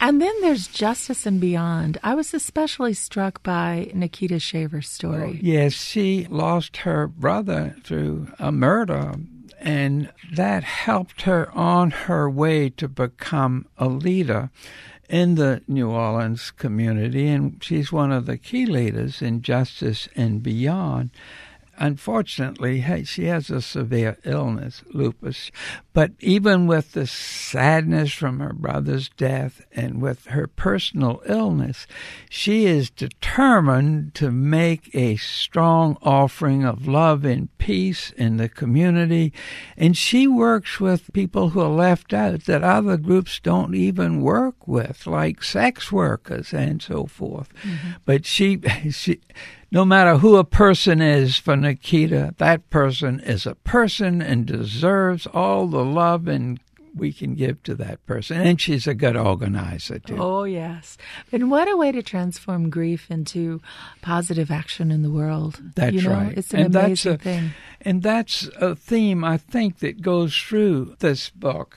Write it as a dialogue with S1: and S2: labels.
S1: And then there's Justice and Beyond. I was especially struck by Nikita Shaver's story.
S2: Yes, she lost her brother through a murder, and that helped her on her way to become a leader in the New Orleans community, and she's one of the key leaders in Justice and Beyond. Unfortunately, she has a severe illness, lupus. But even with the sadness from her brother's death and with her personal illness, she is determined to make a strong offering of love and peace in the community. And she works with people who are left out that other groups don't even work with, like sex workers and so forth. Mm-hmm. But she no matter who a person is for Nikita, that person is a person and deserves all the love and we can give to that person. And she's a good organizer, too.
S1: Oh, yes. And what a way to transform grief into positive action in the world.
S2: That's right.
S1: It's an amazing thing.
S2: And that's a theme, I think, that goes through this book.